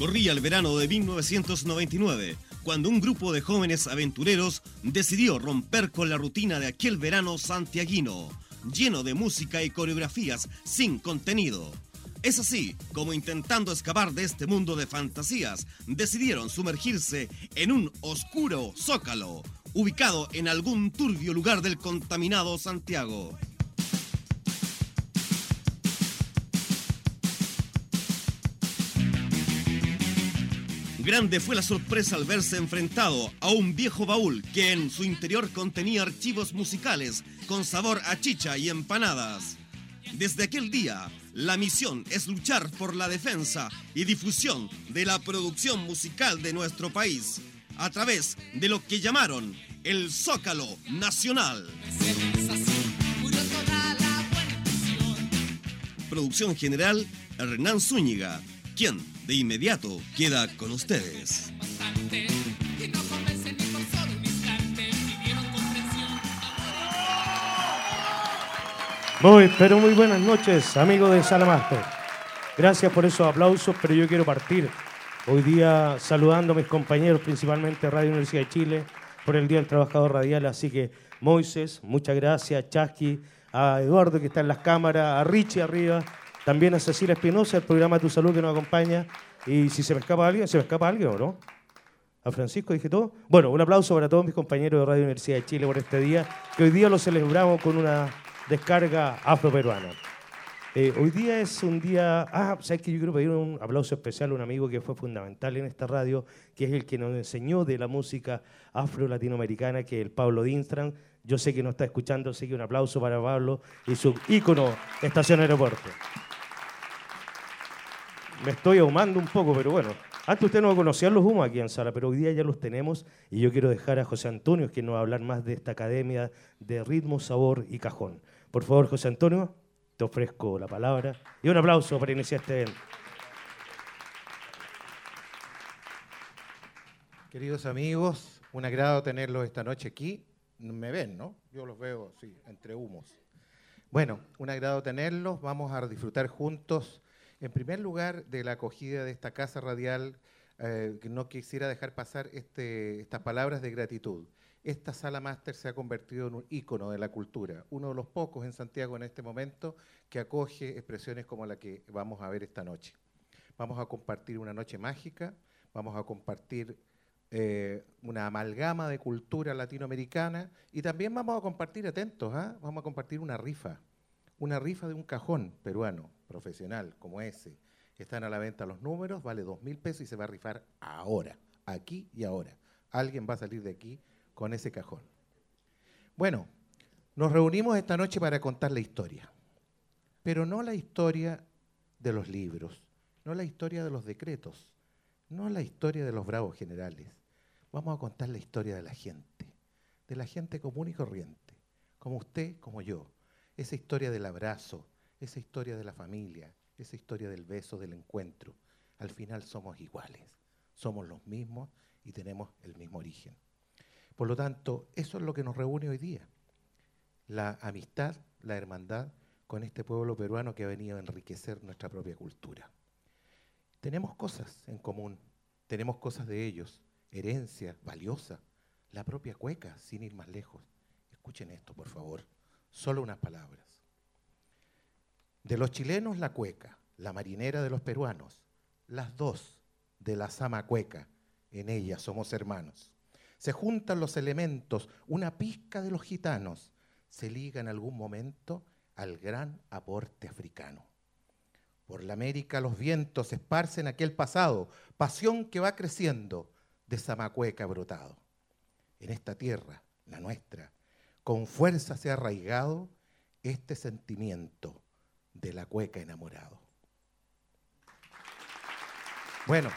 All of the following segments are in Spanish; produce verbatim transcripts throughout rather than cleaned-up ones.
Corría el verano de mil novecientos noventa y nueve, cuando un grupo de jóvenes aventureros decidió romper con la rutina de aquel verano santiaguino, lleno de música y coreografías sin contenido. Es así como, intentando escapar de este mundo de fantasías, decidieron sumergirse en un oscuro zócalo, ubicado en algún turbio lugar del contaminado Santiago. Grande fue la sorpresa al verse enfrentado a un viejo baúl que en su interior contenía archivos musicales con sabor a chicha y empanadas. Desde aquel día, la misión es luchar por la defensa y difusión de la producción musical de nuestro país, a través de lo que llamaron el Zócalo Nacional. Producción general, Hernán Zúñiga, quien de inmediato queda con ustedes. Muy, pero muy buenas noches, amigos de Salamaster. Gracias por esos aplausos, pero yo quiero partir hoy día saludando a mis compañeros, principalmente Radio Universidad de Chile, por el Día del Trabajador Radial. Así que, Moisés, muchas gracias, Chasqui, a Eduardo que está en las cámaras, a Richie arriba, también a Cecilia Espinosa, el programa Tu Salud que nos acompaña. Y si se me escapa alguien, ¿se me escapa alguien o no? ¿A Francisco dije todo? Bueno, un aplauso para todos mis compañeros de Radio Universidad de Chile por este día, que hoy día lo celebramos con una descarga afroperuana. Eh, hoy día es un día... Ah, ¿sabes qué? Yo quiero pedir un aplauso especial a un amigo que fue fundamental en esta radio, que es el que nos enseñó de la música afro-latinoamericana, que es el Pablo Dinstran. Yo sé que nos está escuchando, así que un aplauso para Pablo y su ícono Estación Aeropuerto. Me estoy ahumando un poco, pero bueno. Antes usted no conocía los humos aquí en Sala, pero hoy día ya los tenemos y yo quiero dejar a José Antonio, que nos va a hablar más de esta academia de ritmo, sabor y cajón. Por favor, José Antonio, te ofrezco la palabra y un aplauso para iniciar este evento. Queridos amigos, un agrado tenerlos esta noche aquí. Me ven, ¿no? Yo los veo, sí, entre humos. Bueno, un agrado tenerlos. Vamos a disfrutar juntos, en primer lugar, de la acogida de esta casa radial. Eh, que no quisiera dejar pasar este, estas palabras de gratitud. Esta Sala Máster se ha convertido en un ícono de la cultura, uno de los pocos en Santiago en este momento que acoge expresiones como la que vamos a ver esta noche. Vamos a compartir una noche mágica, vamos a compartir eh, una amalgama de cultura latinoamericana y también vamos a compartir, atentos, ¿eh? vamos a compartir una rifa, una rifa de un cajón peruano, profesional, como ese. Están a la venta los números, vale dos mil pesos y se va a rifar ahora, aquí y ahora. Alguien va a salir de aquí con ese cajón. Bueno, nos reunimos esta noche para contar la historia, pero no la historia de los libros, no la historia de los decretos, no la historia de los bravos generales. Vamos a contar la historia de la gente, de la gente común y corriente, como usted, como yo. Esa historia del abrazo, esa historia de la familia, esa historia del beso, del encuentro. Al final somos iguales, somos los mismos y tenemos el mismo origen. Por lo tanto, eso es lo que nos reúne hoy día. La amistad, la hermandad con este pueblo peruano que ha venido a enriquecer nuestra propia cultura. Tenemos cosas en común, tenemos cosas de ellos, herencia valiosa, la propia cueca, sin ir más lejos. Escuchen esto, por favor, solo unas palabras. De los chilenos la cueca, la marinera de los peruanos, las dos de la sama cueca, en ella somos hermanos. Se juntan los elementos, una pizca de los gitanos, se liga en algún momento al gran aporte africano. Por la América los vientos esparcen aquel pasado, pasión que va creciendo de Samacueca brotado. En esta tierra, la nuestra, con fuerza se ha arraigado este sentimiento de la cueca enamorado. Bueno,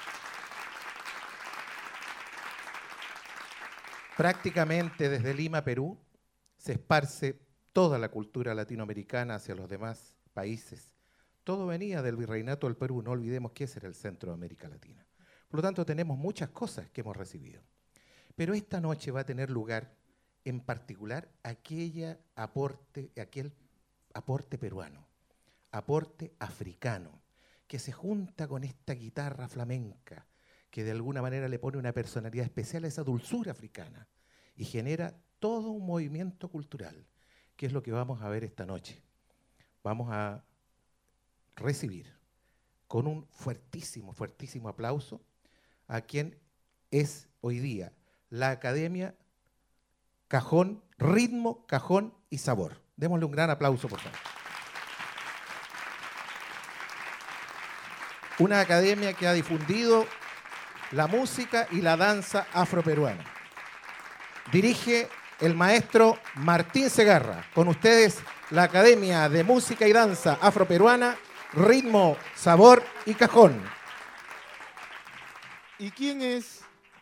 prácticamente desde Lima, Perú, se esparce toda la cultura latinoamericana hacia los demás países. Todo venía del Virreinato del Perú, no olvidemos que ese era el centro de América Latina. Por lo tanto, tenemos muchas cosas que hemos recibido. Pero esta noche va a tener lugar, en particular, aquella aporte, aquel aporte peruano, aporte africano, que se junta con esta guitarra flamenca, que de alguna manera le pone una personalidad especial a esa dulzura africana y genera todo un movimiento cultural, que es lo que vamos a ver esta noche. Vamos a recibir con un fuertísimo, fuertísimo aplauso a quien es hoy día la Academia Cajón, Ritmo, Cajón y Sabor. Démosle un gran aplauso, por favor. Una academia que ha difundido la música y la danza afroperuana. Dirige el maestro Martín Segarra. Con ustedes, la Academia de Música y Danza Afroperuana, Ritmo, Sabor y Cajón. ¿Y quién es?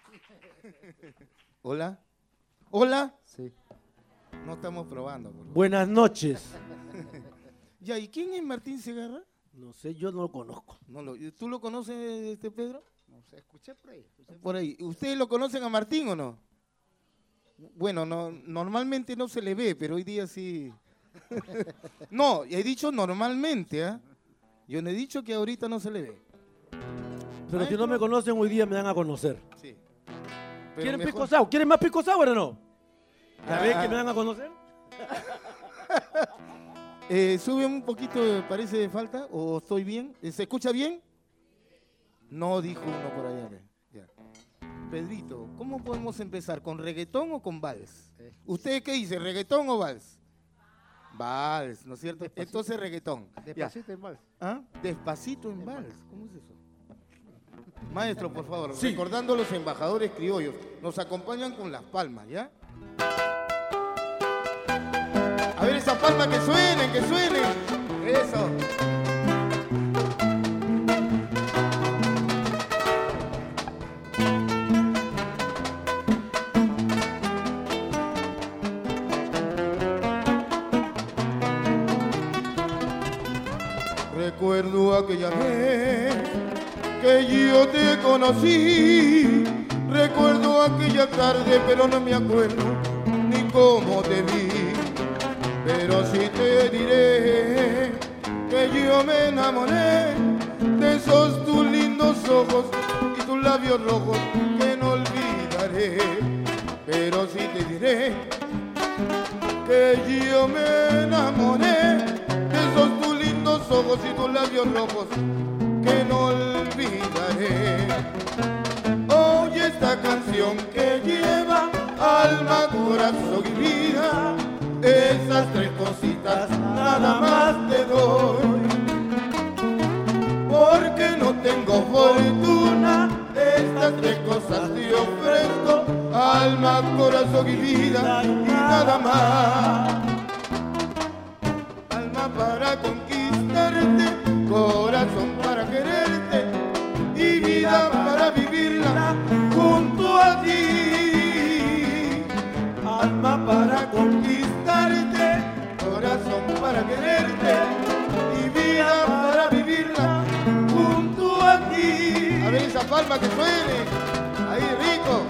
¿Hola? ¿Hola? Sí. No estamos probando. Por favor. Buenas noches. Ya, ¿y quién es Martín Segarra? No sé, yo no lo conozco. No lo, ¿Tú lo conoces, este Pedro? No sé, escuché por ahí. Escuché Por ahí. ¿Ustedes lo conocen a Martín o no? Bueno, no, normalmente no se le ve, pero hoy día sí. No, he dicho normalmente, ¿ah? ¿eh? Yo no he dicho que ahorita no se le ve. Pero si no me conocen, hoy día me dan a conocer. Sí. Pero ¿Quieren mejor... pisco sour? ¿Quieren más pisco sour o no? ¿Ya Ah. ven que me dan a conocer? eh, sube un poquito, parece de falta, o estoy bien. ¿Se escucha bien? No, dijo uno por allá. Ya. Pedrito, ¿cómo podemos empezar? ¿Con reggaetón o con vals? Eh. ¿Usted qué dice, reggaetón o vals? Vals, ¿no es cierto? Despacito. Entonces reggaetón. Despacito en vals. ¿Ah? Despacito en vals. ¿Cómo es eso? Maestro, por favor, Sí. recordando a los embajadores criollos, nos acompañan con las palmas, ¿ya? A ver esas palmas que suenen, que suenen. Eso. Recuerdo aquella vez que yo te conocí, recuerdo aquella tarde, pero no me acuerdo ni cómo te vi. Pero sí te diré que yo me enamoré de esos tus lindos ojos y tus labios rojos que no olvidaré. Pero sí te diré que yo me enamoré de esos tus lindos ojos y tus labios rojos que no olvidaré. Oye esta canción que lleva alma, corazón y vida, esas tres cositas nada más te doy. Porque no tengo fortuna, estas tres cosas te ofrezco, alma, corazón y vida, y nada más. Alma para conquistarte, corazón para quererte, y vida para vivirla junto a ti. Alma para conquistarte, corazón para quererte, y vida para vivirla junto a ti. A ver esa palma que suene, ahí rico.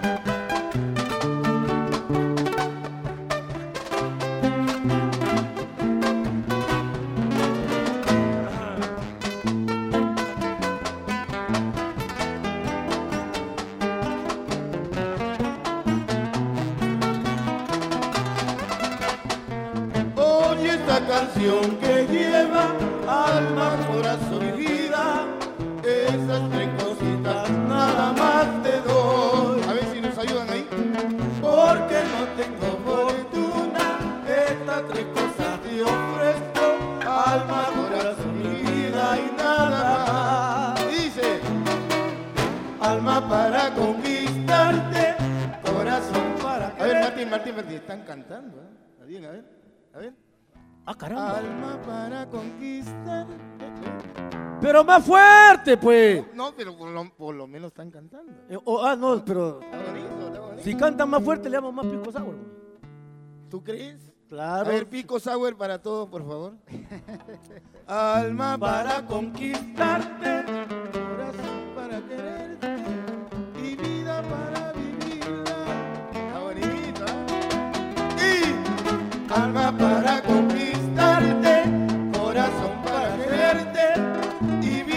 Canción que lleva alma, corazón y vida, esas tres cositas nada más te doy. A ver si nos ayudan ahí. Porque no tengo fortuna, estas tres cosas te ofrezco, alma, corazón y vida y nada más. Dice, alma para conquistarte, corazón para quererte. A ver, Martín, Martín, Martín, están cantando, ¿eh? Bien, a ver, a ver. Ah, caramba. Alma para conquistar. Pero más fuerte, pues. No, pero por lo, por lo menos están cantando. Eh, oh, ah, no, pero Está bonito, está bonito. si cantan más fuerte, le damos más pisco sour. ¿Tú crees? Claro. A ver, pico sour para todos, por favor. Alma para conquistarte, corazón para quererte y vida para vivirla. Está bonito, ¿eh? Y alma para conquistarte, corazón para quererte y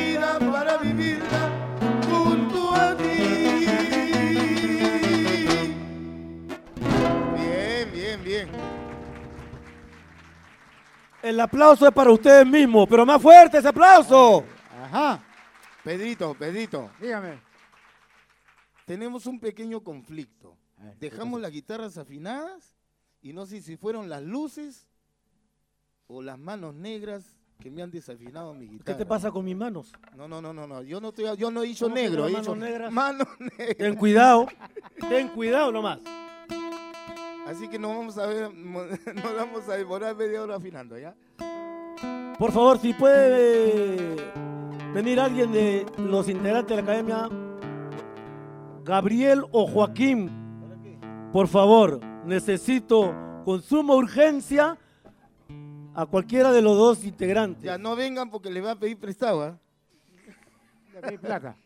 El aplauso es para ustedes mismos, pero más fuerte ese aplauso. Ajá. Pedrito, Pedrito. Dígame. Tenemos un pequeño conflicto. Dejamos las guitarras afinadas y no sé si fueron las luces o las manos negras que me han desafinado mi guitarra. ¿Qué te pasa con mis manos? No, no, no, no, no. Yo no estoy, yo no he dicho ¿Cómo que negro, las he manos dicho negras? manos negras. Ten cuidado, ten cuidado nomás. Así que nos vamos a ver, nos vamos a demorar media hora afinando, ¿ya? Por favor, si puede venir alguien de los integrantes de la academia, Gabriel o Joaquín, por favor, necesito con suma urgencia a cualquiera de los dos integrantes. Ya no vengan porque les va a pedir prestado, ¿ah? Le pedí plata.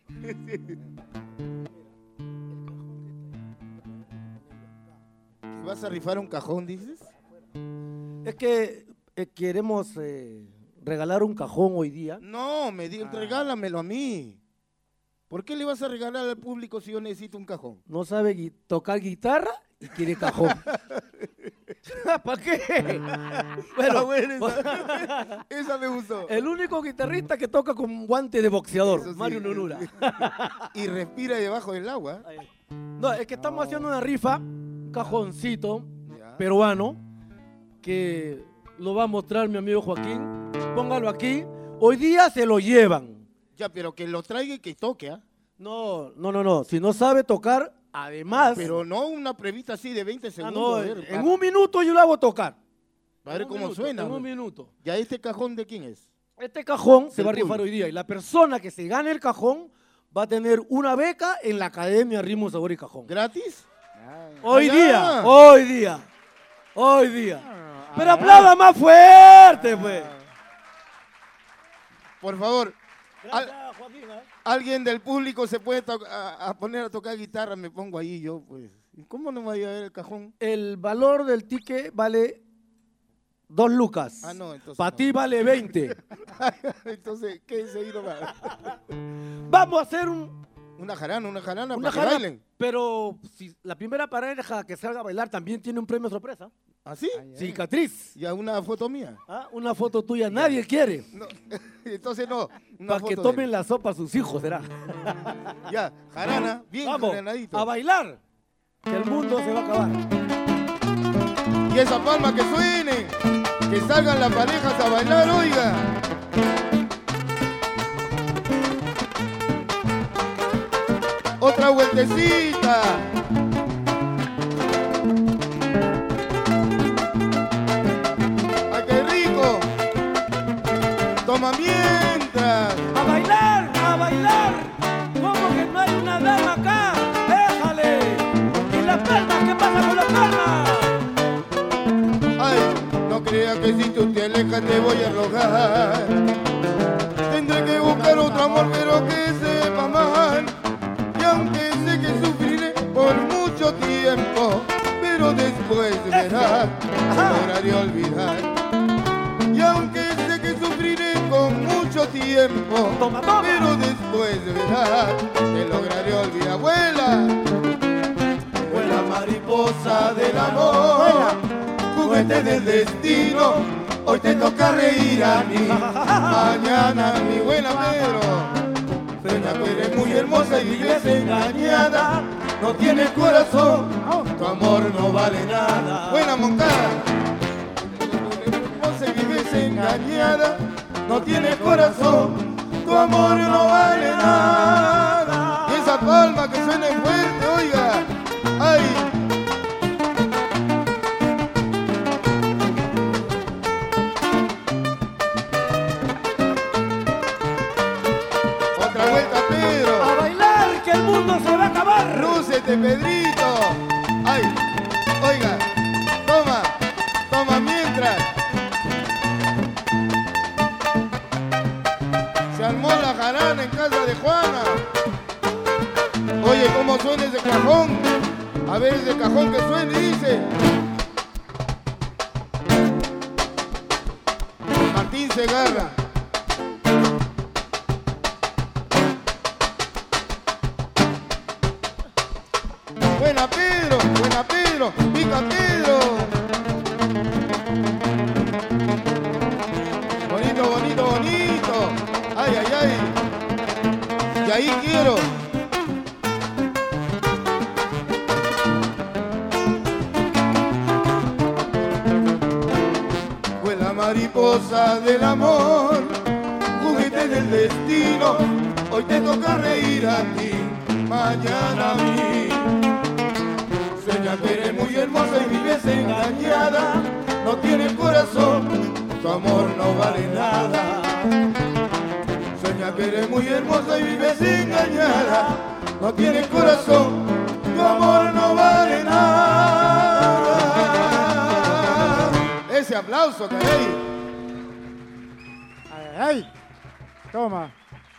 ¿Vas a rifar un cajón, dices? Es que eh, queremos eh, regalar un cajón hoy día. No, me di, regálamelo a mí. ¿Por qué le vas a regalar al público si yo necesito un cajón? No sabe gui- tocar guitarra y quiere cajón. ¿Para qué? Bueno, bueno, esa, esa me gustó. El único guitarrista que toca con guante de boxeador, Eso sí. Mario Nurura. Y respira debajo del agua. No, es que estamos haciendo una rifa, un cajoncito Ya. peruano, que lo va a mostrar mi amigo Joaquín. Póngalo aquí. Hoy día se lo llevan. Ya, pero que lo traiga y que toque, ¿ah? No, no, no, no. Si no sabe tocar, además. Pero no una previta así de veinte Ah, segundos. no, a ver, en pa- un minuto yo lo hago tocar. a ver En un cómo minuto, suena. En un güey. minuto. Ya, ¿este cajón de quién es? Este cajón se Del va a rifar público. hoy día y la persona que se gane el cajón va a tener una beca en la Academia Ritmo, Sabor y Cajón. ¿Gratis? Hoy Ah, día, ya. hoy día, hoy día. Ah, Pero ah, aplauda más fuerte, pues. Por favor, Gracias, Joaquín. ¿eh? alguien del público se puede to- a, a poner a tocar guitarra, me pongo ahí yo, pues. ¿Y cómo no me voy a ver el cajón? El valor del ticket vale dos lucas. Ah, no, entonces Para no. ti vale veinte. Entonces, ¿qué es ahí nomás? Vamos a hacer un, Una jarana, una jarana una para que jarana, bailen. pero si la primera pareja que salga a bailar también tiene un premio sorpresa. ¿Así? Cicatriz. Ya una foto mía. ¿Ah? Una foto tuya, nadie quiere. No, entonces no. Una Para que foto de tomen él. la sopa a sus hijos, será. Ya, jarana, bien Vamos, jaranadito. a bailar. Que el mundo se va a acabar. Y esa palma que suene, que salgan las parejas a bailar, oiga. Otra vueltecita. ¡Ay, qué rico! Toma mientras. ¡A bailar! ¡A bailar! ¿Cómo que no hay una dama acá? ¡Déjale! ¿Y las palmas? ¿Qué pasa con las palmas? Ay, no creas que si tú te alejas te voy a arrojar. Tendré que buscar otro amor, pero que sepa mal. Y aunque sé que sufriré por mucho tiempo, pero después verás, lograré olvidar. Y aunque sé que sufriré con mucho tiempo, Toma, toma. pero después verás, te lograré olvidar. ¡Vuela! Vuela mariposa del amor, juguete del destino, hoy te toca reír a mí, mañana mi buena Pedro. Suena que eres muy hermosa y vives engañada, no tienes corazón, tu amor no vale nada. Buena Moncada. Hermosa y vives engañada, no tienes corazón, tu amor no vale nada. Y esa palma que suene fuerte, oiga, ay. Otra vuelta, Pedro. ¡A bailar! ¡Que el mundo se va a acabar! Lúcete, Pedrito. Ay, oiga, toma, toma mientras. Se armó la jarana en casa de Juana. Oye, ¿cómo suena ese cajón? A ver ese cajón que suena y dice. Martín Segarra. Buena Pedro, buena Pedro, pica Pedro. ahí quiero. Fue la mariposa del amor, juguete del destino. Hoy te toca reír a ti, mañana a mí. Sueña que eres muy hermosa y vives engañada. No tienes corazón, tu amor no vale nada. Sueña que eres muy hermosa y vives engañada. No tienes corazón, tu amor no vale nada. Ese aplauso, caray. Ay, ay. Toma.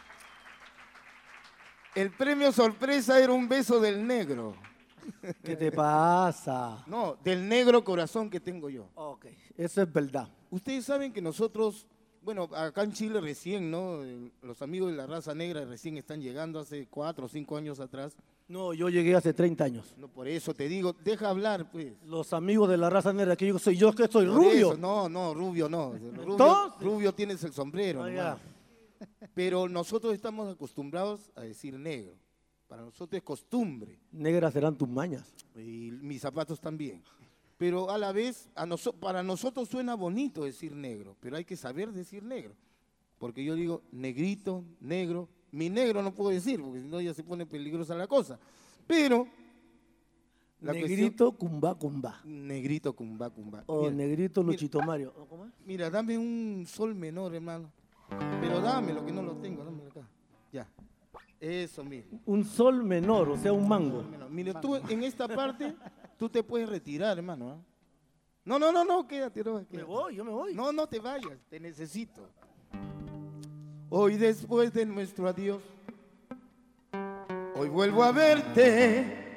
El premio sorpresa era un beso del negro. ¿Qué te pasa? No, del negro corazón que tengo yo. Ok, eso es verdad. Ustedes saben que nosotros, bueno, acá en Chile recién, ¿no? Los amigos de la raza negra recién están llegando hace cuatro o cinco años atrás. No, yo llegué hace treinta años. No, por eso te digo, deja hablar, pues. Los amigos de la raza negra, que yo soy yo que soy Por rubio. eso, no, no, rubio no. Rubio, ¿Entonces? rubio tienes el sombrero. Ah, nomás. ya. Pero nosotros estamos acostumbrados a decir negro. Para nosotros es costumbre. Negras serán tus mañas. Y mis zapatos también. Pero a la vez, a noso- para nosotros suena bonito decir negro, pero hay que saber decir negro. Porque yo digo negrito, negro. Mi negro no puedo decir, porque si no ya se pone peligrosa la cosa. Pero... la Negrito, cumba, cumba. cuestión- negrito, cumba, cumba. O Mira, negrito, mira. Luchito Mario. ¿O ¿Cómo es? Mira, dame un sol menor, hermano. Pero dámelo, que no lo tengo, dámelo acá. Ya. Eso mismo. Un sol menor, o sea, un mango. Mira, tú en esta parte, tú te puedes retirar, hermano. ¿ah? No, no, no, no, quédate, no, Me quédate. voy, yo me voy. No, no te vayas, te necesito. Hoy después de nuestro adiós, hoy vuelvo a verte.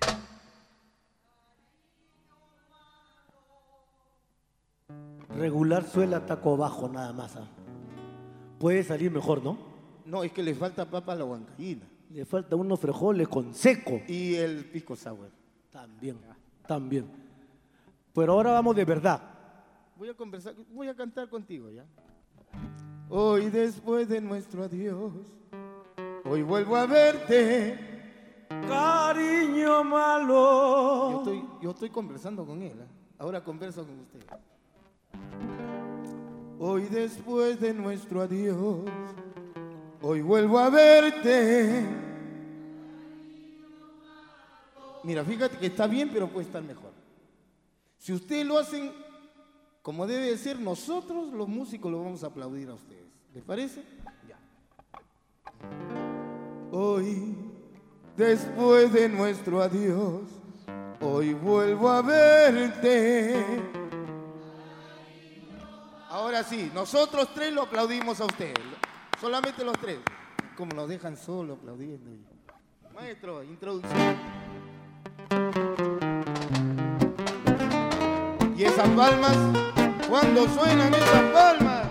Regular suela taco bajo nada más. ¿ah? Puede salir mejor, ¿no? No, es que le falta papa a la huancaína. Le falta unos frijoles con seco. Y el pisco sour. También, también. Pero ahora vamos de verdad. Voy a conversar, voy a cantar contigo, ¿ya? Hoy después de nuestro adiós, hoy vuelvo a verte. Cariño malo. Yo estoy, yo estoy conversando con él, ¿eh? Ahora converso con usted. Hoy después de nuestro adiós, hoy vuelvo a verte. Mira, fíjate que está bien, pero puede estar mejor. Si ustedes lo hacen como debe de ser, nosotros los músicos lo vamos a aplaudir a ustedes. ¿Les parece? Ya. Hoy, después de nuestro adiós, hoy vuelvo a verte. Ahora sí, nosotros tres lo aplaudimos a ustedes. Solamente los tres. Como nos dejan solo aplaudiendo. Maestro, introducción. Y esas palmas, cuando suenan esas palmas.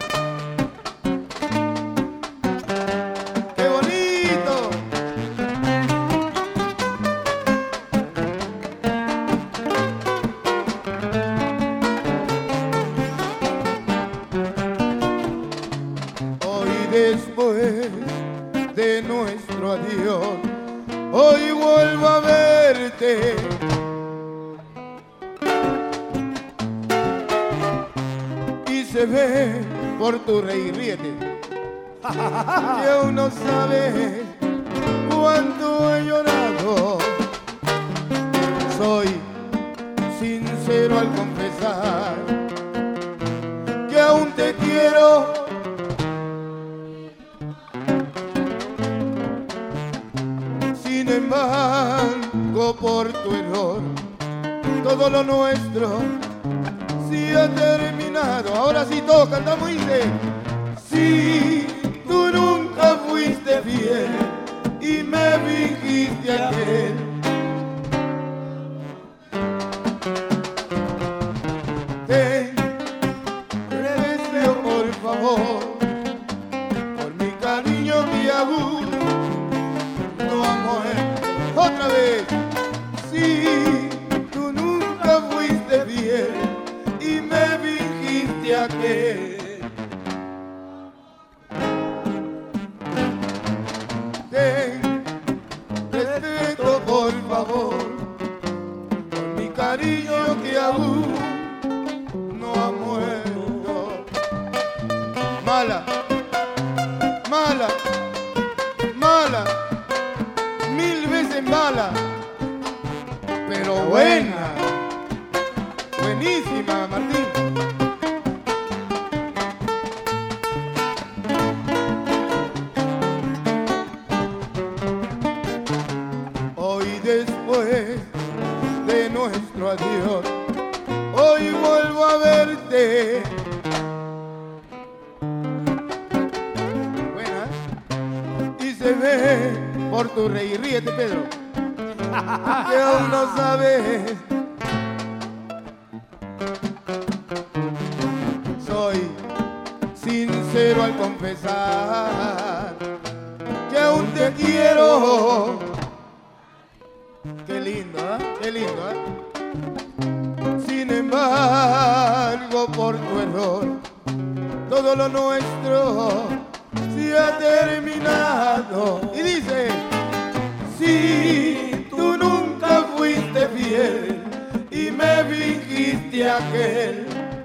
¡Qué bonito! Hoy después de nuestro adiós, hoy vuelvo a verte. Y se ve por tu reír, ríete, que aún no sabes cuánto he llorado. Soy sincero al confesar que aún te quiero. Sin embargo, por tu error, todo lo nuestro sí ha terminado. Ahora sí todos cantamos y dice: si tú nunca fuiste fiel y me fingiste aquel, te deseo por favor, por mi cariño, mi amor, no amor. Otra vez, si tú nunca fuiste fiel y me fingiste aquel, te favor, por mi cariño que aún no ha muerto. Mala, mala, mala, mil veces mala, pero buena, buenísima, Martín. Hoy después de nuestro adiós, hoy vuelvo a verte. Buena. Y se ve por tu reír, ríete, Pedro, que aún no sabes. Soy sincero al confesar que aún te quiero. Qué lindo, ¿eh? Qué lindo, ¿eh? Sin embargo, por tu error, todo lo nuestro se ha terminado. Y dice, si tú nunca fuiste fiel y me fingiste aquel,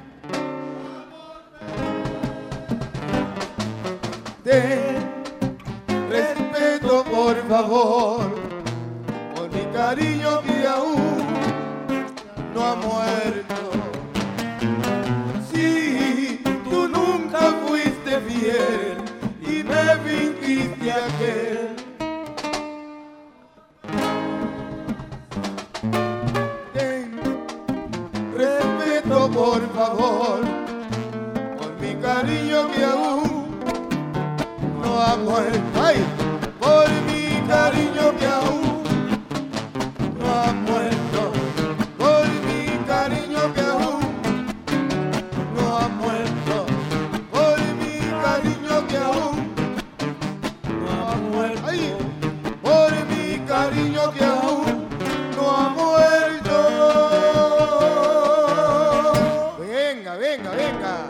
te respeto, por favor, mi cariño que aún no ha muerto. Si tú nunca fuiste fiel y me fingiste aquel, ten respeto, por favor, por mi cariño que aún no ha muerto. Ay, por mi cariño que aún ha muerto, por mi cariño que aún no ha muerto, por mi cariño que aún no ha muerto, ay, por mi cariño que aún no ha muerto. Venga, venga, venga.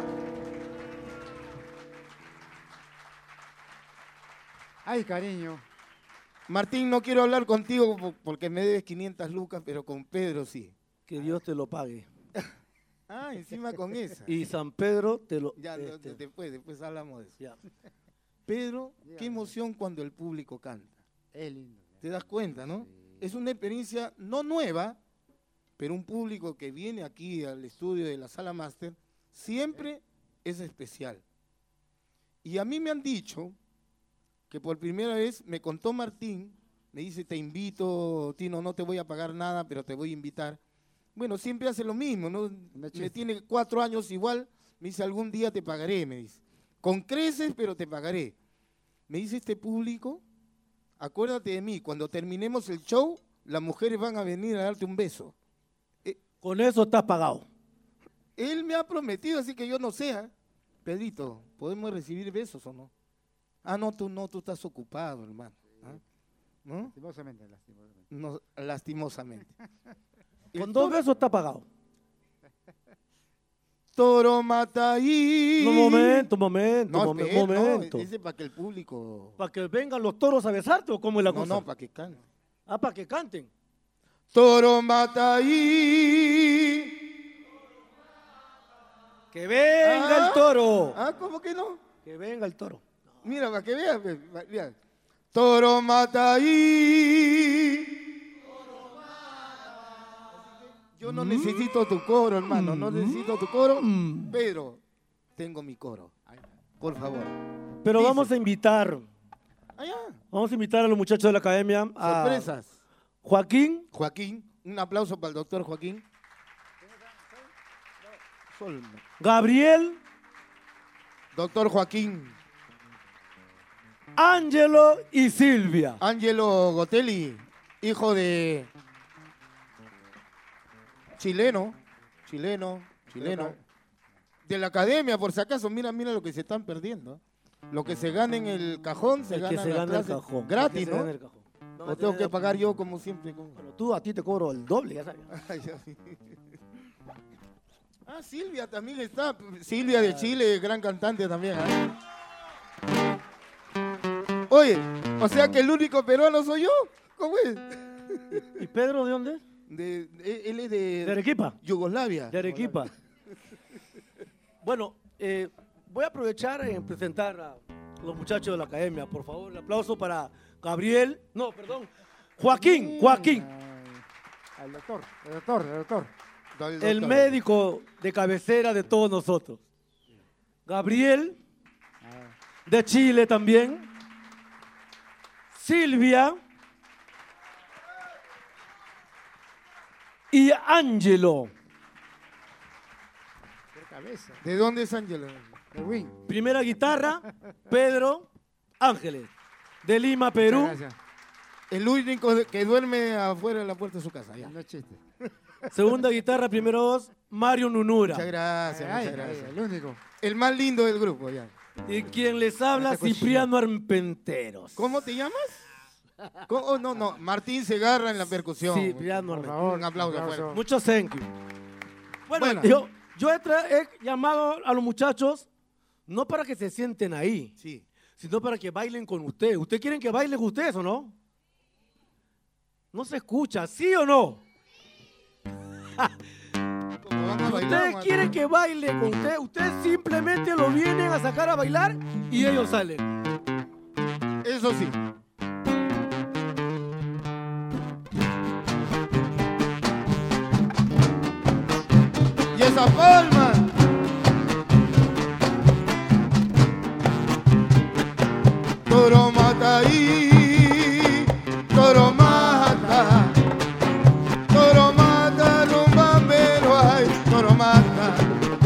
Ay, cariño. Martín, no quiero hablar contigo porque me debes quinientas lucas, pero con Pedro sí. Que Dios te lo pague. Ah, encima con esa. Y San Pedro te lo... Ya, este, después, después hablamos de eso. ya. Pedro, qué emoción cuando el público canta. Es lindo. ¿Te das cuenta, no? Es una experiencia no nueva, pero un público que viene aquí al estudio de la Sala Máster siempre es especial. Y a mí me han dicho que por primera vez me contó Martín, me dice, te invito, Tino, no te voy a pagar nada, pero te voy a invitar. Bueno, siempre hace lo mismo, ¿no? Me tiene cuatro años igual, me dice, algún día te pagaré, me dice. Con creces, pero te pagaré. Me dice este público, acuérdate de mí, cuando terminemos el show, las mujeres van a venir a darte un beso. Eh, Con eso estás pagado. él me ha prometido, así que yo no sé, ¿eh? Pedrito, ¿podemos recibir besos o no? Ah, no, tú no, tú estás ocupado, hermano. ¿Ah? ¿No? Lastimosamente, lastimosamente. No, lastimosamente. Con El dos toro- besos está pagado. Toro Mataí. Un momento, un momento, No, un momen- espera, no, momento. ese para que el público... ¿Para que vengan los toros a besarte o cómo es la No, cosa? no, para que cante. Ah, para que canten. Toro Mataí. Que venga Ah. el toro. Ah, ¿cómo que no? Que venga el toro. Mira, para que veas, ve, va- mira. Toro Mataí. Yo no necesito tu coro, hermano, no necesito tu coro. Pedro, tengo mi coro. Por favor. Pero Dice. vamos a invitar, Allá, vamos a invitar a los muchachos de la academia a sorpresas. Joaquín, Joaquín, un aplauso para el doctor Joaquín. Sol- Gabriel, Doctor Joaquín. Ángelo y Silvia. Angelo Gotelli, hijo de chileno, chileno, chileno, de la academia, por si acaso, mira, mira lo que se están perdiendo. Lo que se gana en el cajón, se El gana que se en la gana el clase cajón. gratis, El que se ¿no? gana el cajón. No, O tengo que pagar yo como siempre. como- Bueno, tú a ti te cobro el doble, ya sabes. Ay, ya vi. Ah, Silvia también está. Silvia de Chile, gran cantante también. ¿eh? Oye, o sea que el único peruano soy yo. ¿Cómo es? ¿Y Pedro de dónde? De, de- él es de, De Arequipa. Yugoslavia. De Arequipa. Bueno, eh, voy a aprovechar en presentar a los muchachos de la academia. Por favor, un aplauso para Gabriel. No, perdón. Joaquín, Joaquín. Al doctor, el doctor, el doctor. Del El doctor. médico de cabecera de todos nosotros. Gabriel, de Chile también. Silvia. Y Ángelo. Qué cabeza. ¿De dónde es Ángelo? El win. Primera guitarra, Pedro Ángeles. De Lima, Perú. Muchas gracias. El único que duerme afuera de la puerta de su casa. Ya. No es chiste. Segunda guitarra, primero voz, Mario Nunura. Muchas gracias, Ay, muchas ay, gracias. el único. El más lindo del grupo, ya. Y quien les habla, Este Cipriano Armenteros. ¿Cómo te llamas? ¿Cómo? Oh, no, no. Martín Segarra en la percusión. Sí, Cipriano Por Armenteros. favor. Un aplauso un aplauso. fuerte. Muchos thank you. Bueno, Bueno. yo, yo he, tra- he llamado a los muchachos no para que se sienten ahí, Sí. sino para que bailen con ustedes. ¿Ustedes quieren que bailen con ustedes o no? No se escucha, ¿sí o no? Como van a bailar, Ustedes man. quieren que baile con ustedes, ustedes simplemente lo vienen a sacar a bailar y ellos salen. Eso sí. Y esa palma. Toro mata ahí, toro mata, toro mata, rumba pero hay, toro mata,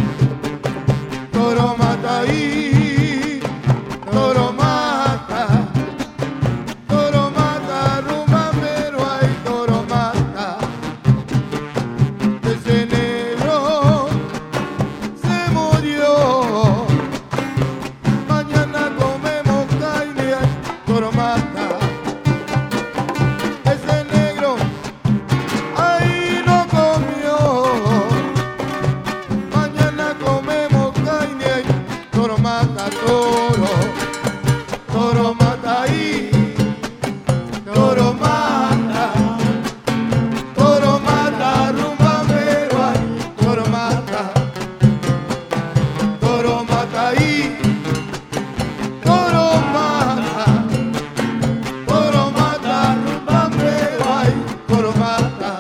toro mata ahí, toro mata, toro mata, rumba pero hay, toro mata, ese negro se murió. Mañana comemos carne, ay, toro mata. Ese negro ahí no comió. Mañana comemos carne, ay, toro mata, toro. Toro mata ahí. Toro mata. Toro mata, rumba pero ay, toro mata. Toro mata ahí. Toro mata, toro mata, rumba pero ay, toro mata.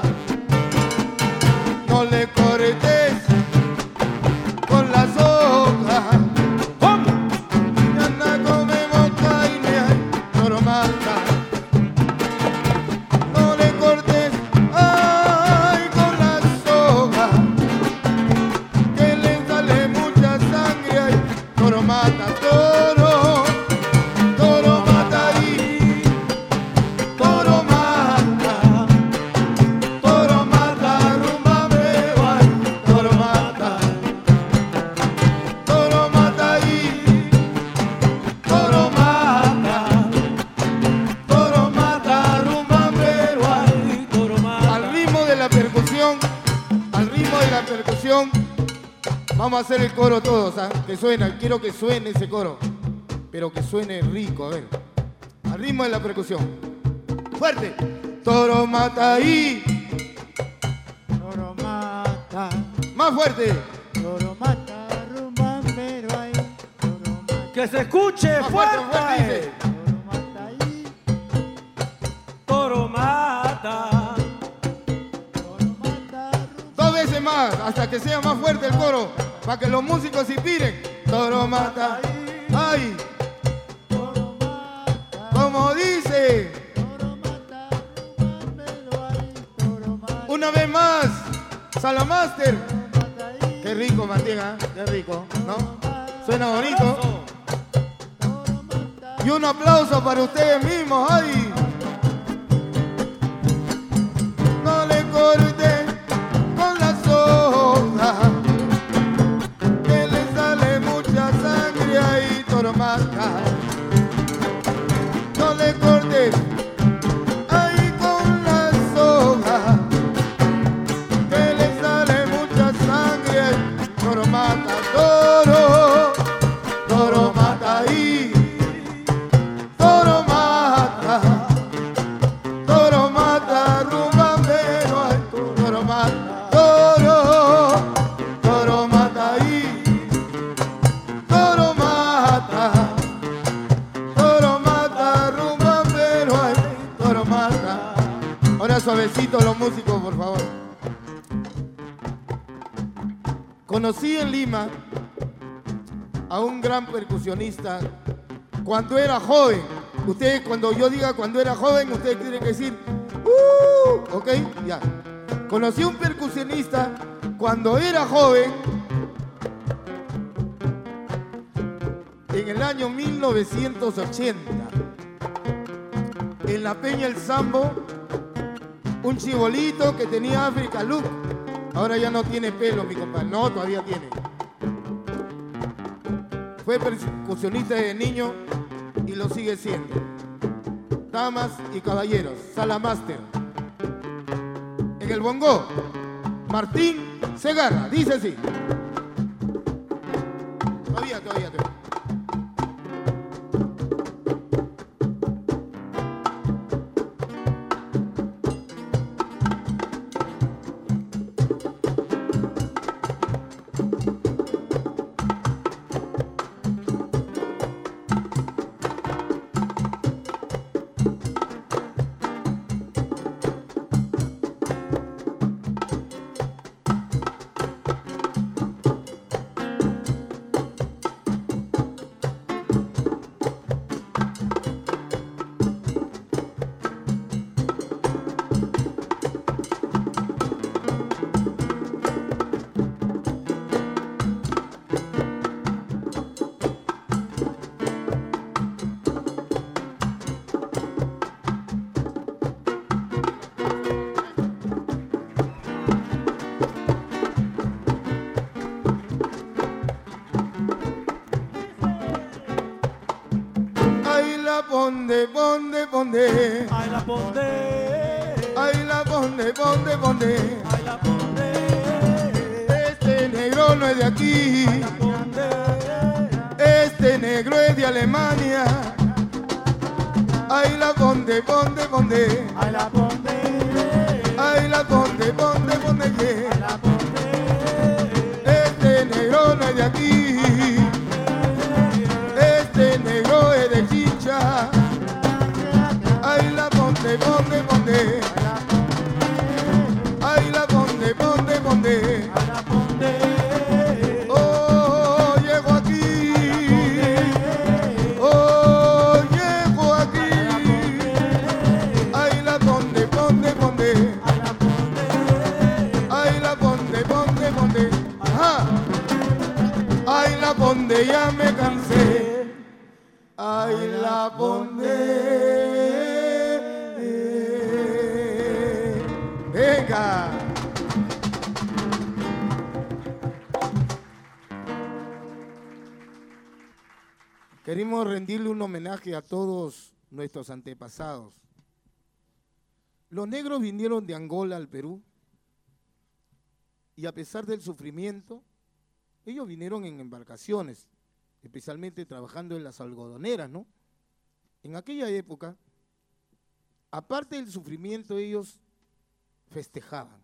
No le cortes con las hojas. Mañana comemos carne, ay, toro mata. No le cortes, ay, con las hojas. Que le sale mucha sangre, ay, toro mata, toro. Toro mata ahí, toro mata, toro mata, rumba pero ay, toro mata, toro mata ahí, toro mata, toro mata, rumba pero ay, Toro mata. al ritmo de la percusión, al ritmo de la percusión, vamos a hacer el coro todos, ¿ah? Que suena, quiero que suene ese coro, pero que suene rico, a ver, al ritmo de la percusión, fuerte, toro mata ahí, Toro mata, más fuerte, toro mata, rumba pero hay. Toro mata, Que se escuche más fuerte, fuerte. fuerte, dice, toro mata ahí. Toro mata. Toro mata, rumba. dos veces más, hasta que sea más fuerte el coro, para que los músicos se inspiren, toro mata, ay, Toro mata, como dice, toro mata, rumba pero hay. Toro mata, una vez más, Salamaster, mata ahí. qué rico mantenga, qué rico, ¿no? Suena bonito. Toro mata, Y un aplauso para ustedes mismos, ay. No le corten con las hojas, que le sale mucha sangre ahí, toro mata. No le corten ahí con las hojas, que le sale mucha sangre ahí, toro mata, toro, toro mata ahí. Toro mata, Ahora suavecito los músicos, por favor. Conocí en Lima a un gran percusionista cuando era joven. Ustedes, cuando yo diga cuando era joven, ustedes tienen que decir ¡uh! ¿Ok? Ya. Conocí a un percusionista cuando era joven en el año mil novecientos ochenta en la Peña El Sambo, un chibolito que tenía Africa Look. Ahora ya no tiene pelo, mi compadre. No, todavía tiene. Fue percusionista de niño y lo sigue siendo. Damas y caballeros, Sala Master. En el bongo, Martín Segarra. Dice así. Todavía, todavía, todavía. Ponde, ponde, ponde. Ay, la ponde. Ay, la ponde, ponde, ponde. Ay, la ponde. Este negro no es de aquí. Ay, la ponde. Este negro es de Alemania. Ay, la ponde, ponde, ponde. Ay, la ponde. Ay, la ponde, ponde, ponde. Ay, la ponde. Este negro no es de aquí. Este negro es de Chincha. Ay, la ponde, ponde, ponde. Ay, la ponde, ponde, ponde. Oh, llego aquí. Oh, llego aquí. Ay, la ponde, ponde, ponde. Ay, la ponde, ponde, ponde. Ajá. Ay, la ponde, ya me cansé. Ay, la ponde. Venga. Queremos rendirle un homenaje a todos nuestros antepasados. Los negros vinieron de Angola al Perú y a pesar del sufrimiento, ellos vinieron en embarcaciones, especialmente trabajando en las algodoneras, ¿no? En aquella época, aparte del sufrimiento, ellos festejaban.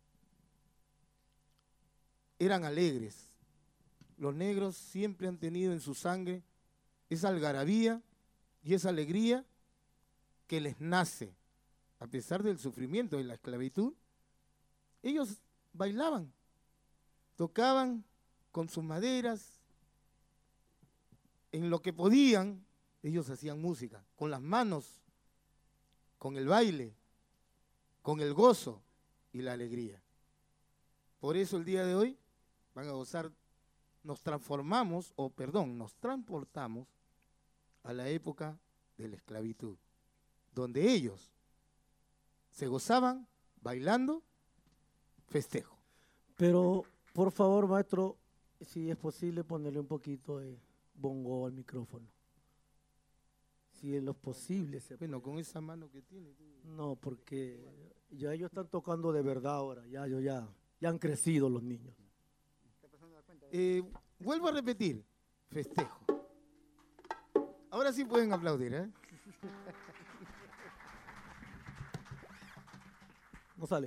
Eran alegres. Los negros siempre han tenido en su sangre esa algarabía y esa alegría que les nace. A pesar del sufrimiento de la esclavitud, ellos bailaban, tocaban con sus maderas, en lo que podían, ellos hacían música, con las manos, con el baile, con el gozo y la alegría. Por eso el día de hoy van a gozar, nos transformamos, o perdón, nos transportamos a la época de la esclavitud, donde ellos se gozaban bailando festejo. Pero, por favor, maestro, si es posible ponerle un poquito de bongo al micrófono. Si es lo posible. Se Bueno, con esa mano que tiene. No, porque ya ellos están tocando de verdad ahora. Ya, yo ya, ya han crecido los niños. Eh, vuelvo a repetir, festejo. Ahora sí pueden aplaudir, ¿eh? No sale.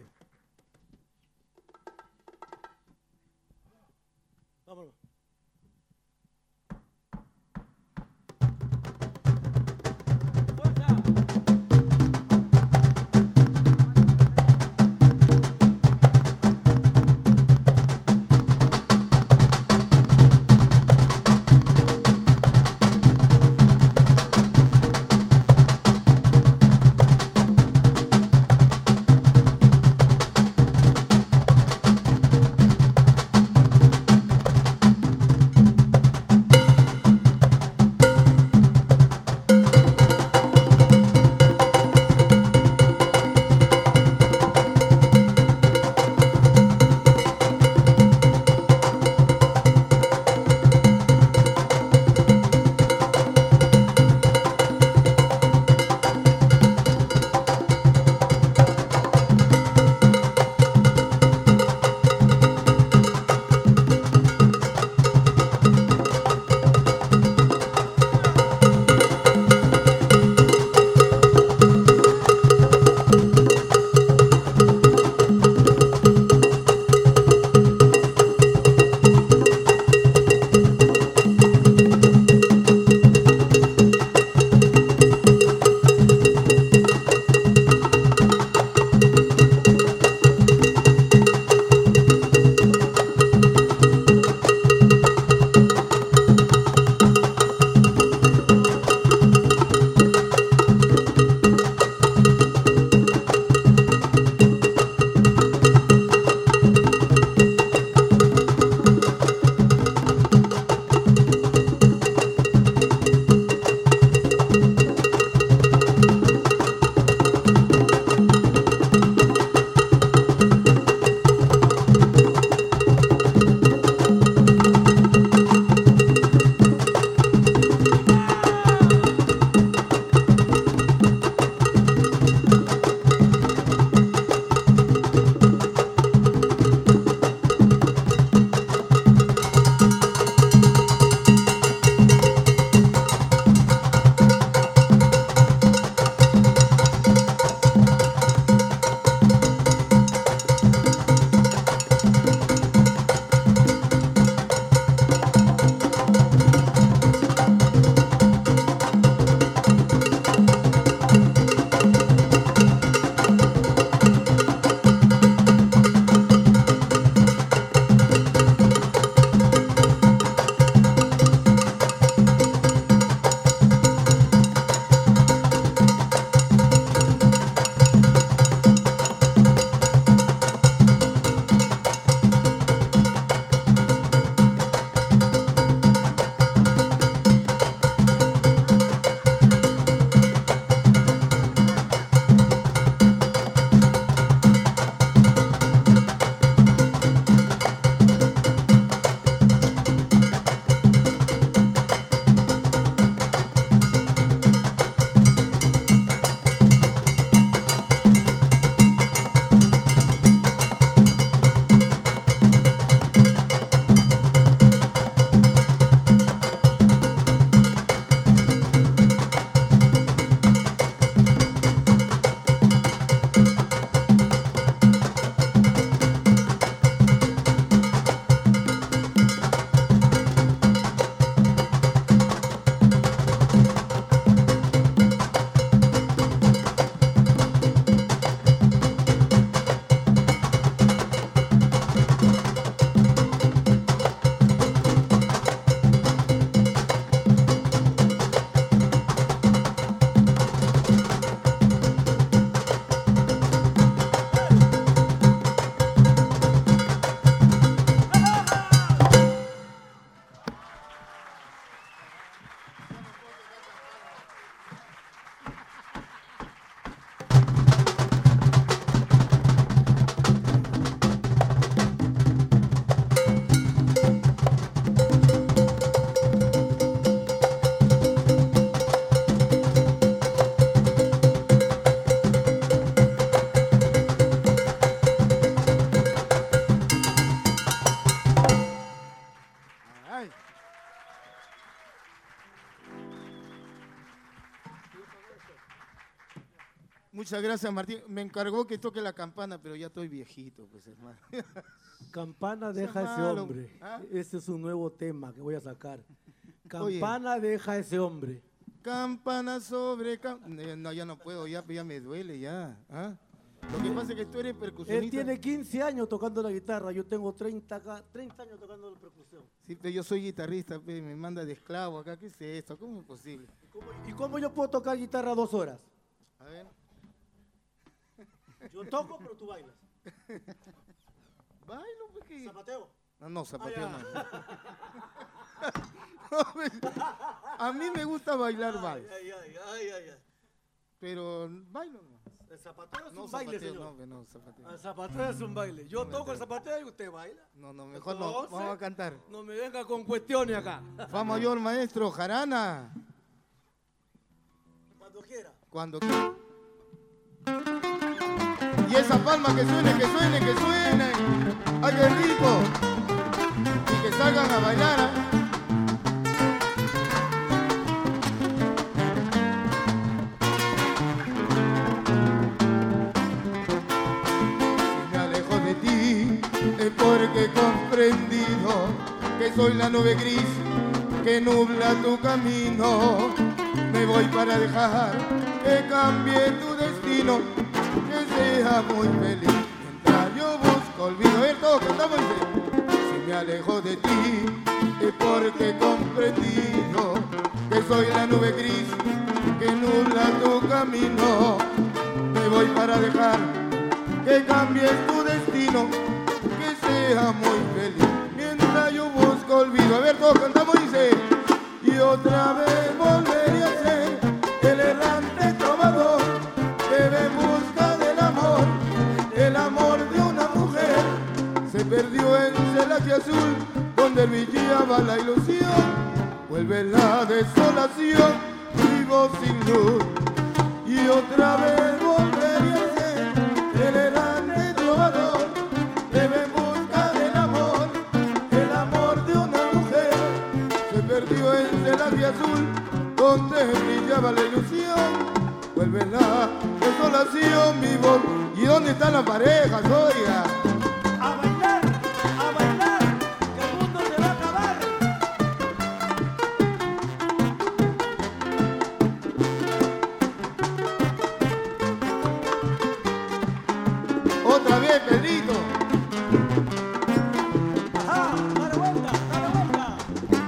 Vámonos. ¡Fuerza! Muchas gracias, Martín. Me encargó que toque la campana, pero ya estoy viejito, pues, hermano. Campana Sea deja a ese malo. hombre. ¿Ah? Ese es un nuevo tema que voy a sacar. Oye. Campana deja a ese hombre. Campana sobre... cam- Eh, No, ya no puedo, ya, ya me duele, ya. ¿Ah? Lo que pasa es que tú eres percusionista. Él tiene quince años tocando la guitarra, yo tengo treinta, acá, treinta años tocando la percusión. Sí, pero yo soy guitarrista, pe, me manda de esclavo acá. ¿Qué es esto? ¿Cómo es posible? ¿Y cómo, y cómo yo puedo tocar guitarra dos horas? A ver. Yo toco, pero tú bailas. Bailo, pues que... ¿Zapateo? No, no, zapateo Ah, no. No, pues, a mí me gusta bailar vals, Ay, ay, ay, ay, ay. pero bailo no. El zapateo es No, un baile, zapateo, señor. no, no, zapateo. El zapateo es un baile. Yo toco el zapateo y usted baila. No, no, mejor no, Entonces, vamos a cantar. No me venga con cuestiones acá. Fa mayor, maestro, jarana, Cuando quiera. cuando quiera. Y esa palma que suene, que suene, que suene. ¡Ay, qué rico! Y que salgan a bailar. ¿Ah? Si me alejo de ti es porque he comprendido que soy la nube gris que nubla tu camino. Me voy para dejar que cambie tu destino, que sea muy feliz. Mientras yo busco olvido, a ver, todos cantamos. Si me alejo de ti es porque he comprendido que soy la nube gris que nubla tu camino. Me voy para dejar que cambies tu destino, que sea muy feliz. Mientras yo busco olvido, a ver, todos cantamos y dice, y otra vez volveré a ser el errante trovador que va en busca del amor, el amor de una mujer. Se perdió en Celaje Azul, donde brillaba la ilusión. Vuelve la desolación, vivo sin luz. Y otra vez volveré a ser el errante trovador que va en busca del amor, el amor de una mujer. Se perdió en Celaje Azul, donde brillaba la ilusión. Vuelve la desolación, mi voz. ¿Y dónde están las parejas, oiga? A bailar, a bailar, que el mundo se va a acabar. Otra vez, Pedrito. Ajá, dale vuelta, dale vuelta.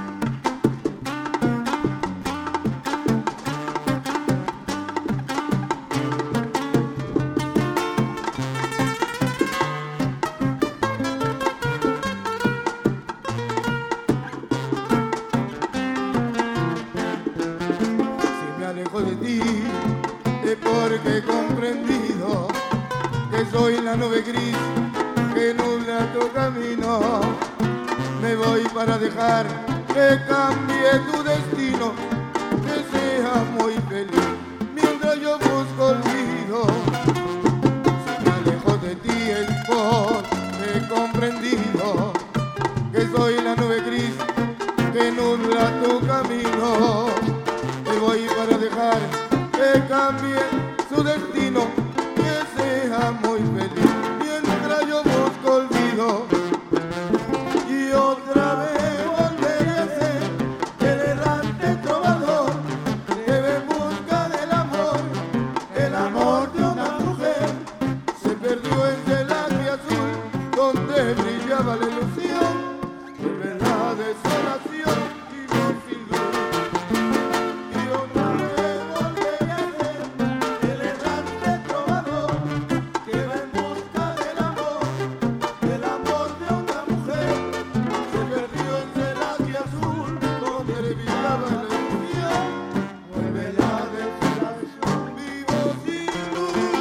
Si me alejo de ti es porque he comprendido que soy la nube gris que nubla tu camino. Me voy para dejar que cambie tu destino, que sea muy feliz mientras yo busco olvido. Si me alejo de ti es porque he comprendido que soy la nube gris que nubla tu camino. Me voy para dejar que cambie su destino, que sea muy feliz mientras yo busco olvido. Y otra vez volveré a ser el errante trovador que va en busca del amor, el amor de una mujer. Se perdió en Celaje Azul, donde brillaba la ilusión. Vuelve la desolación y no sin luz. Y otra vez volveré a ser el errante trovador que va en busca del amor, el amor de una mujer. Se perdió en Celaje Azul, donde brillaba la ilusión. Vuelve la desolación, vivo sin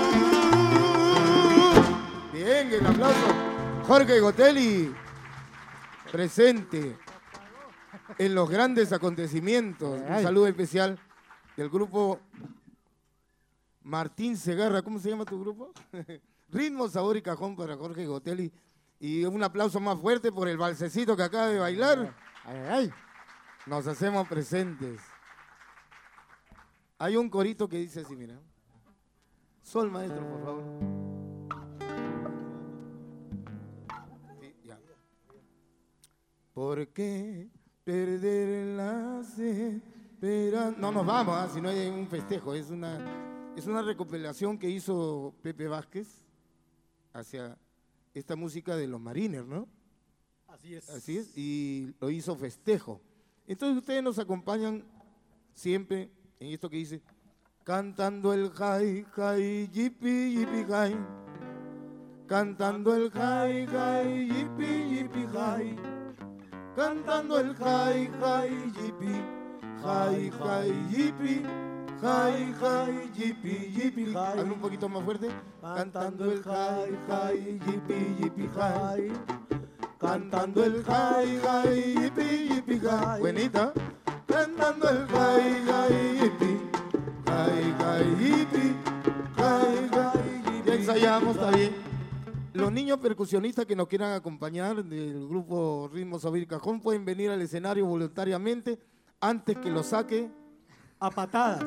luz. Bien, el aplauso. Jorge Gotelli, presente en los grandes acontecimientos. Un saludo especial del grupo Martín Segarra. ¿Cómo se llama tu grupo? Ritmo, sabor y cajón para Jorge Gotelli. Y un aplauso más fuerte por el balsecito que acaba de bailar. Ay, ay. Nos hacemos presentes. Hay un corito que dice así, mira. Sol, maestro, por favor. Sí, ya. ¿Por qué perder la esperanza? No nos vamos, ¿eh? Si no hay un festejo. Es una, es una recopilación que hizo Pepe Vázquez hacia esta música de los Mariners, ¿no? Así es. Así es, y lo hizo festejo. Entonces ustedes nos acompañan siempre en esto que dice, cantando el jai, jai, yipi, yipi, jai. Cantando el jai, jai, yipi, yipi, jai. Cantando el jai, jai, yipi, jai, jai, yipi, jai, jai, yipi, yipi, jai. Habla un poquito más fuerte. Cantando el jai, jai, yipi, yipi, jai. Cantando el jai, jai, yipi, yipi, jai. Buenita. Cantando el jai, jai, yipi, jai, jai, yipi, jai, jai, yipi. Ya ensayamos, está bien. Los niños percusionistas que nos quieran acompañar del grupo Ritmo Sabir Cajón pueden venir al escenario voluntariamente antes que lo saque A patadas.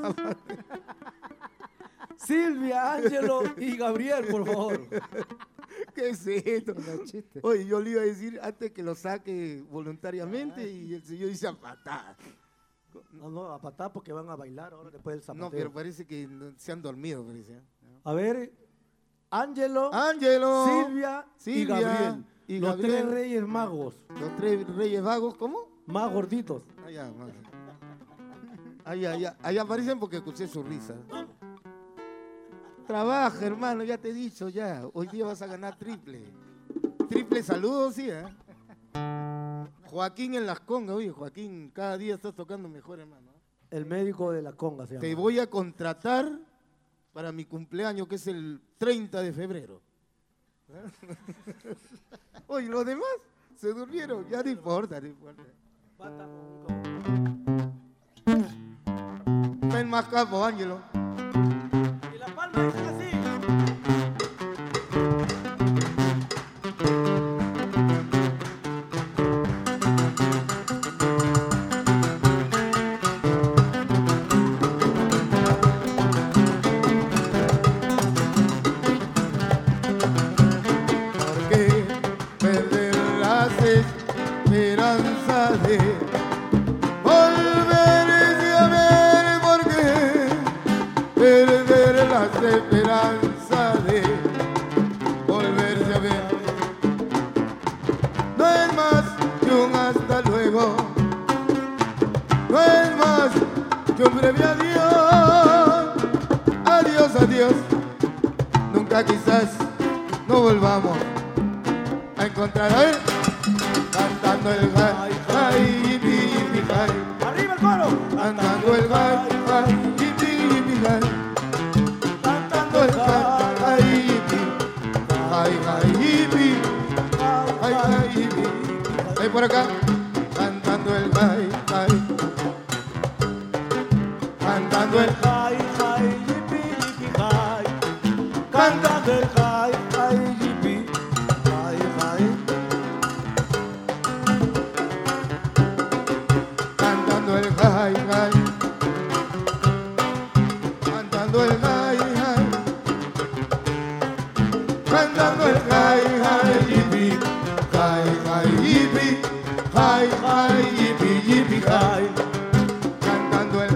Silvia, Ángelo y Gabriel, por favor. ¿Qué es esto? Oye, yo le iba a decir antes que lo saque voluntariamente y el señor dice a patada. No, no, a patadas porque van a bailar ahora después del zapateo. No, pero parece que no- se han dormido, parece. ¿eh? A ver, Ángelo, Ángelo, Silvia, y Silvia Gabriel. y los Gabriel. tres reyes magos, Los tres reyes vagos, ¿cómo? más gorditos. Allá, más. Allá, allá, allá aparecen porque escuché su risa. Trabaja, hermano, ya te he dicho, ya. Hoy día vas a ganar triple. Triple saludos, sí, ¿eh? Joaquín en las congas, oye, Joaquín, cada día estás tocando mejor, hermano. El médico de la conga se llama. Te voy a contratar para mi cumpleaños, que es el treinta de febrero. Oye, los demás se durmieron, ya no importa, no importa. Ven más capo, Ángelo. Y la palma dicen así. ¿Por qué perder las esperanzas de volverse a ver? ¿Por qué perder las esperanzas de volverse a ver? No es más que un hasta luego, no es más que un breve adiós, adiós, adiós. Nunca quizás no volvamos a encontrar a ver cantando el jai, jai, yipi, yipi, jai. ¡Arriba el coro! Cantando el jai, jai, yipi, yipi, jai. Cantando el jai, jai, yipi, jai, jai, yipi, jai, jai, yipi. Ven por acá, cantando el jai, jai. Cantando el Jai, jai, yipi, yipi, jai. Cantando el jai, jai, yipi, jai, jai. Cantando el jai, jai. Cantando el jai, jai. Cantando el jai, jai, yipi, jai, jai, yipi, jai, jai, yipi, yipi, jai. Cantando el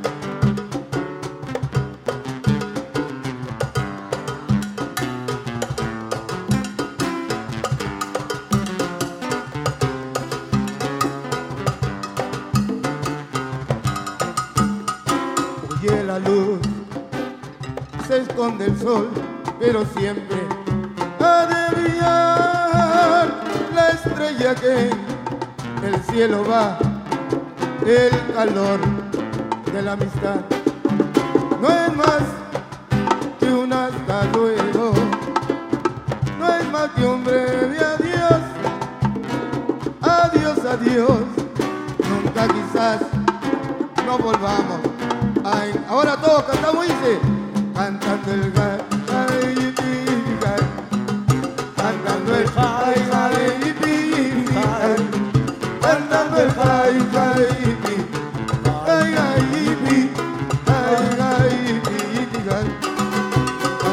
huye la luz, se esconde el sol, pero siempre ha de brillar la estrella que en el cielo va, el calor de la amistad. No es más que un hasta luego, no es más que un breve adiós, adiós, adiós. Nunca quizás no volvamos a en- ahora todos cantamos y dice cantando el jai, jai, yipi, yipi, jai. Cantando el jai, jai, yipi, yipi, jai. Cantando el jai, jai, yipi, jai, jai, yipi, jai, jai, yipi, yipi, jai.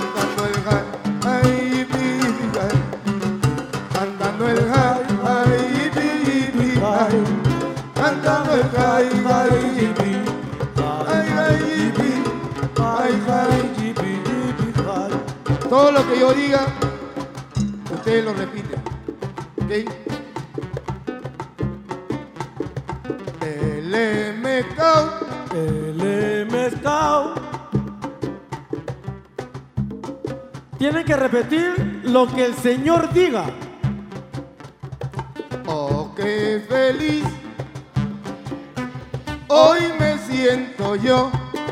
yo diga, ustedes lo repiten. ¿Ok? El M K O. El M K O. Tienen que repetir lo que el señor diga. Oh, qué feliz hoy me siento yo.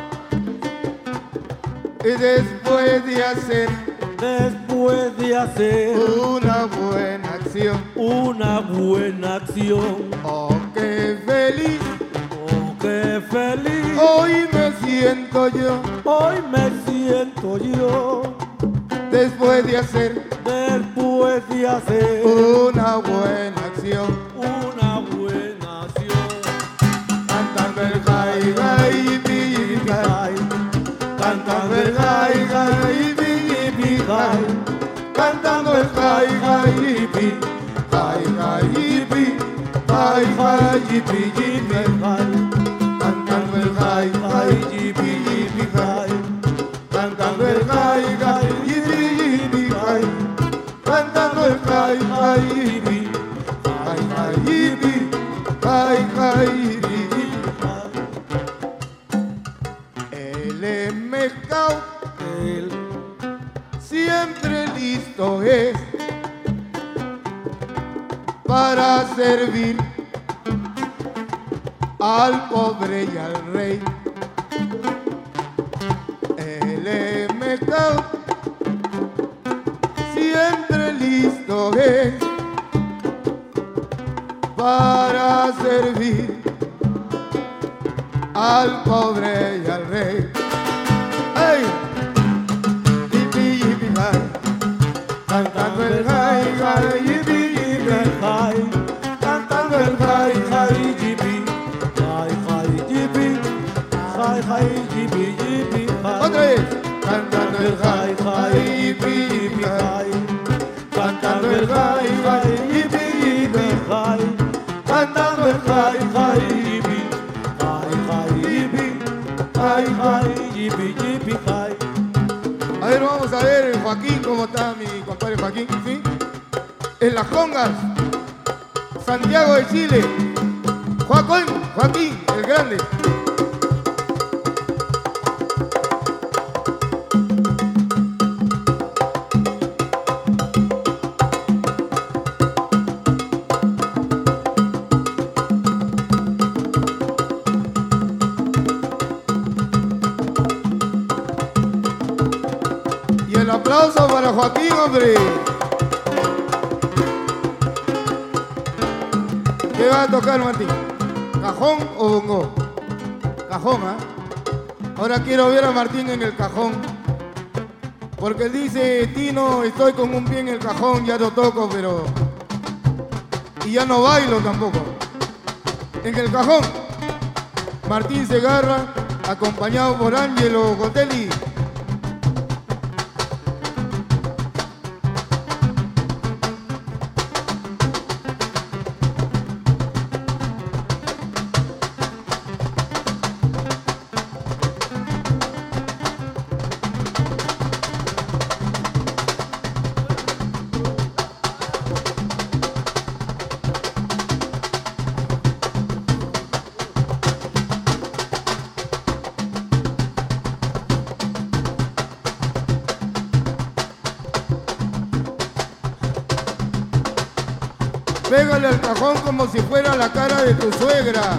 Y después de hacer, Después de hacer una buena acción. una buena acción. Oh, qué feliz Oh, qué feliz. hoy me siento yo. Hoy me siento yo. Después de hacer Después de hacer una buena acción. una buena acción. Cantando el jai, jai, pi, jai. Cantando el jai, jai, pi, pi, jai. Cantando el jai, jai, pi. Jai, jai, pi. Jai, jai, pi, pi, jai. Cantando el jai, jai, pi, pi, jai. Cantando el jai, jai, pi, pi, jai. Cantando el jai, jai, pi. Jai, jai, pi. Jai, jai, pi. El M K O El siempre listo es para servir al pobre y al rey. El M K O siempre listo es para servir al pobre y al rey. ¡Ay! Yipi, yipi, jai. Cantando el jai, jai, yipi, yipi, jai. cantando el jai, jai, Jibi, jai, jai, jibi, jai, jai, jibi, jibi, jai. otra vez. Cantando el jai, jai, yipi, yipi, jai. Cantando el jai, jai, yipi, yipi, Jai, cantando el jai, jai, yipi, jai, jai, jibi, jai, jai. jai, jibi, jibi, jai. A ver, vamos a ver, Joaquín, ¿cómo está mi compadre Joaquín? ¿Sí? En las congas, Santiago de Chile. Joaquín, Joaquín, el grande. Y el aplauso para Joaquín, hombre. ¿Qué va a tocar, Martín? ¿Cajón o bongo? Cajón, ¿ah? Ahora quiero ver a Martín en el cajón. Porque él dice, Tino, estoy con un pie en el cajón, ya lo toco, pero... Y ya no bailo tampoco. En el cajón, Martín Segarra, acompañado por Ángelo Gotelli. Pégale al cajón como si fuera la cara de tu suegra.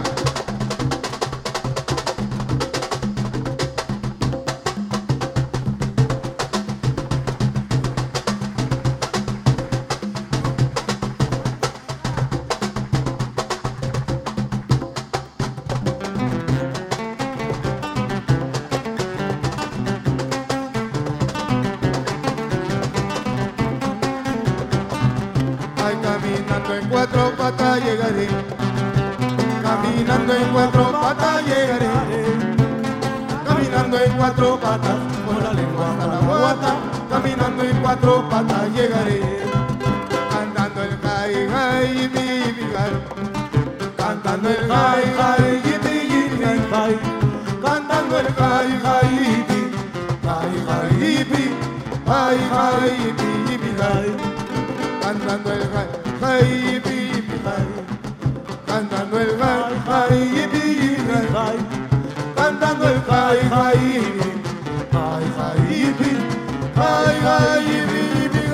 Ay, caminando en cuatro patas llegaré. Caminando en cuatro patas llegaré. Caminando en cuatro patas, con la lengua hasta la guata. Caminando en cuatro patas llegaré. Cantando el jai, jai, mi, mi, jai. Cantando el jai, jai, yipi, yipi, jai. Cantando el jai, jai, yipi, jai, jai, yipi, jai, jai, jai, pipi, jai. Cantando el jai, jai, pipi, jai. Cantando el jai, jai, pipi, jai. Cantando el jai, jai, jai, jai, pipi, jai, jai, pipi,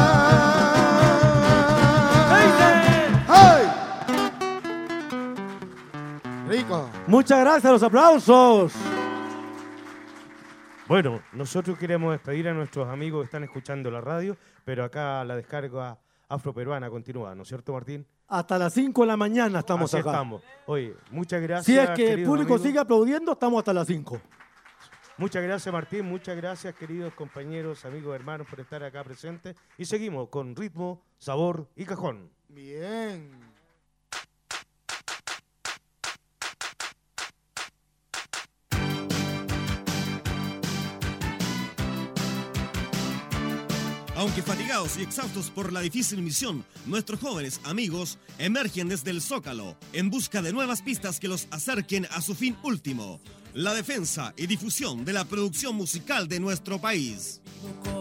jai. Rico. Muchas gracias, los aplausos. Bueno, nosotros queremos despedir a nuestros amigos que están escuchando la radio, pero acá la descarga afroperuana continúa, ¿no es cierto, Martín? Hasta las cinco de la mañana estamos Así acá. estamos. Oye, muchas gracias. Si es que el queridos público amigos. sigue aplaudiendo, estamos hasta las cinco. Muchas gracias, Martín. Muchas gracias, queridos compañeros, amigos, hermanos, por estar acá presentes. Y seguimos con ritmo, sabor y cajón. Bien. Aunque fatigados y exhaustos por la difícil misión, nuestros jóvenes amigos emergen desde el Zócalo en busca de nuevas pistas que los acerquen a su fin último, la defensa y difusión de la producción musical de nuestro país.